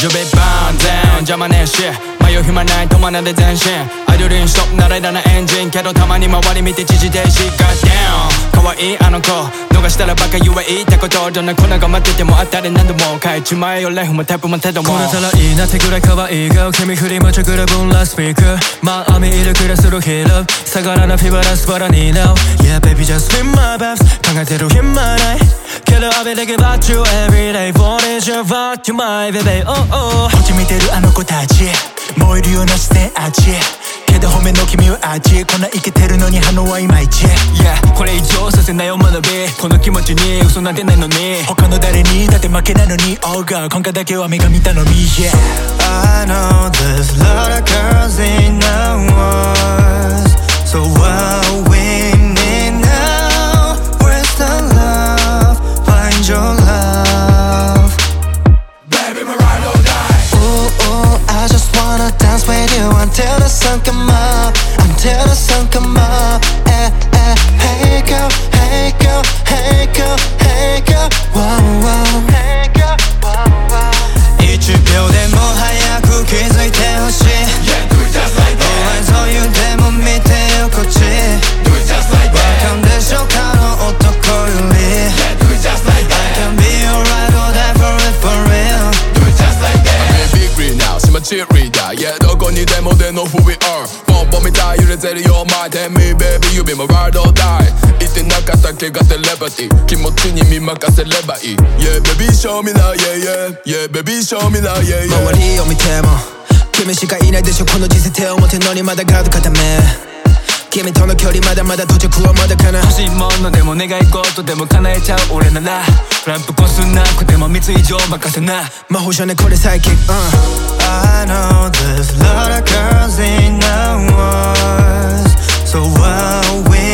準備万全邪魔ねえし迷う暇ない止まらで前進アイドルにストップならいらないエンジンけどたまに周り見て一時停止 Goddamn 可愛いあの子逃したらバカ言え言ったことどんな粉が待ってても当たり何度も変えちまえよライフもタイプも手どもこれたらいいなってぐらい可愛い顔君振りまちょぐら分ラスピークまあ網いるくらするヒーロー下がらなフィバラスバラに now Yeah baby just swim my baths 考えてる暇ないけど I'll be thinking about you every day What is your fuck to my baby oh oh こっち見てるあの子たち燃えるような視線あっちけど褒めの君はあっちこんなイケてるのに反応はいまいち Yeah これ以上させないよ学びこの気持ちに嘘なんてないのに他の誰にだって負けないのに Oh girl 今回だけは目が見たのみ Yeah I know there's a lot of girls in the world So what we need now Where's the love Find your love Baby my ride or die Ooh, ooh, I just wanna dance with you Until the sun come up Until the sun come up eh, eh. Hey girl, hey girl, hey girl, hey girl Wow, wow Hey girl, wow, wow 1秒でも早く気づいてほしい Yeah do it just like that Oh I saw you でも見てよこっち Do it just like that わかんでしょかの男より Yeah do it just like that I can be your ride or die for it for real Do it just like that I'm in big green now 島チーリーダー Yeah どこにでもでの who we are ポンポンみたい揺れてるよ My tell me baby you be my ride or die 言ってなかった怪我テレパティ気持ちに見任せればいい Yeah baby show me now yeah yeah Yeah baby show me now yeah yeah 周りを見ても君しかいないでしょこの時世手を持てるのにまだガード固め君との距離まだまだ到着はまだかな欲しいものでも願い事でも叶えちゃう俺ならランプこすなくても3つ以上任せな魔法少年これサイキック I know there's a lot of girls in the world So what we